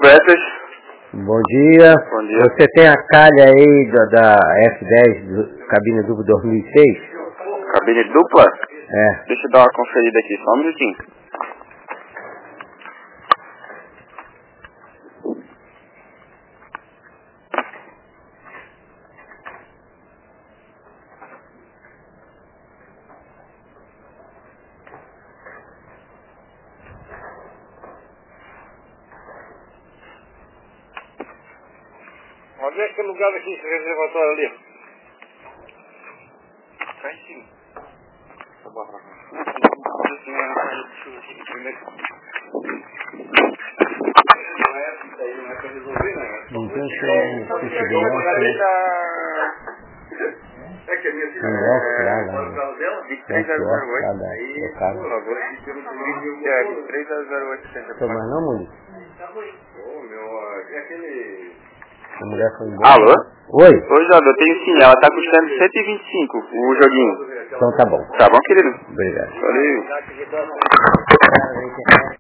Bretas. Bom dia. Bom dia. Você tem a calha aí da F10 cabine dupla 2006? Cabine dupla? É. Deixa eu dar uma conferida aqui, só um minutinho. Onde é aquele lugar aqui, esse reservatório ali? Tá em cima. Tá bom. Não é pra resolver, né? Não tem que ser É que a minha filha De 3 a 08. do carro. 3 a 08. Tô mais não, Muniz? Ô, meu, é aquele... A mulher foi embora. Alô? Oi? Oi, Jovem, eu tenho sim, ela tá custando 125 o joguinho. Então tá bom. Tá bom, querido? Obrigado. Valeu.